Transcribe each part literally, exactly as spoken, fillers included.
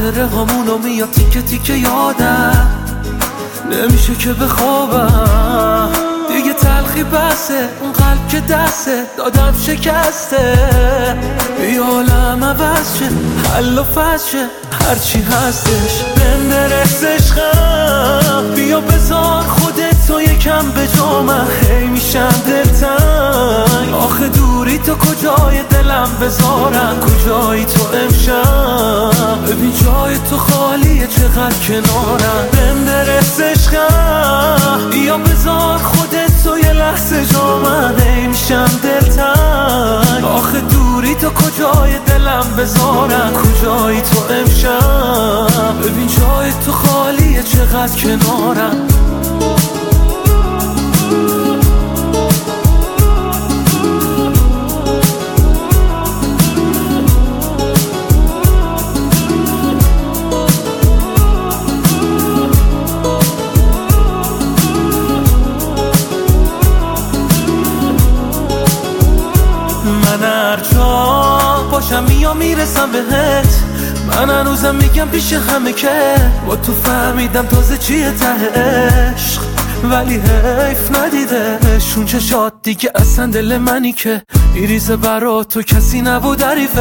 خاطره هامونو میاد تیکه تیکه یادم، نمیشه که بخوابم دیگه، تلخی بسه اون قلب که دسته دادم شکسته. بیا عالم عوض شه، حل و فصل شه، هرچی هستش بهم برس عشقم. بیا بذار خودتو یکم به جا، من هی میشم دلتنگ. آخه دوری تو کجای دلم بذارم، کجایی تو امشب؟ ببین جای تو خالیه چقدر کنارم. بهم برس عشقم، بیا بذار خودتو یه لحظه جا، من هی میشم دلتنگ. آخه دوری تو کجای دلم بذارم، کجایی تو امشب؟ ببین جای تو خالیه چقدر کنارم. من هر جا باشم میام میرسم بهت، من هنوزم میگم پیش همه که با تو فهمیدم تازه چیه ته عشق. ولی حیف ندیدش اون چشات دیگه، اصلا دل منی که میریزه برا تو کسی نبود حریفش.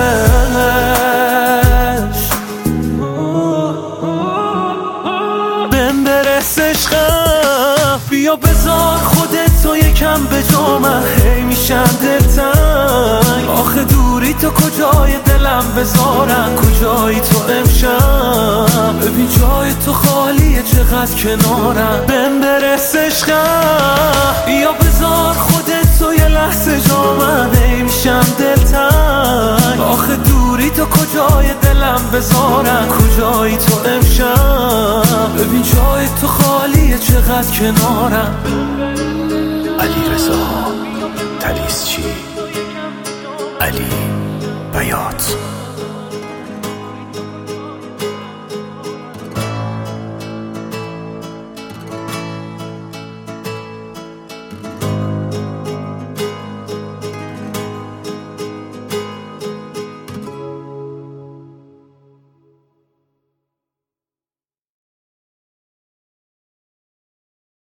بهم برس عشقم، بیا بذار خودتو یکم به جا، من هی میشم دلتنگ. آخه دوری تو کجای دلم بذارم، کجایی تو امشب؟ ببین جای تو خالیه چقدر کنارم. بهم برس عشقم، بیا بذار خودتو یه لحظه جا، من هی میشم دلتنگ. آخه دوری تو کجای دلم بذارم، کجایی تو امشب؟ ببین جای تو خالیه چقدر کنارم. علیرضا طلیسچی، علی بیات.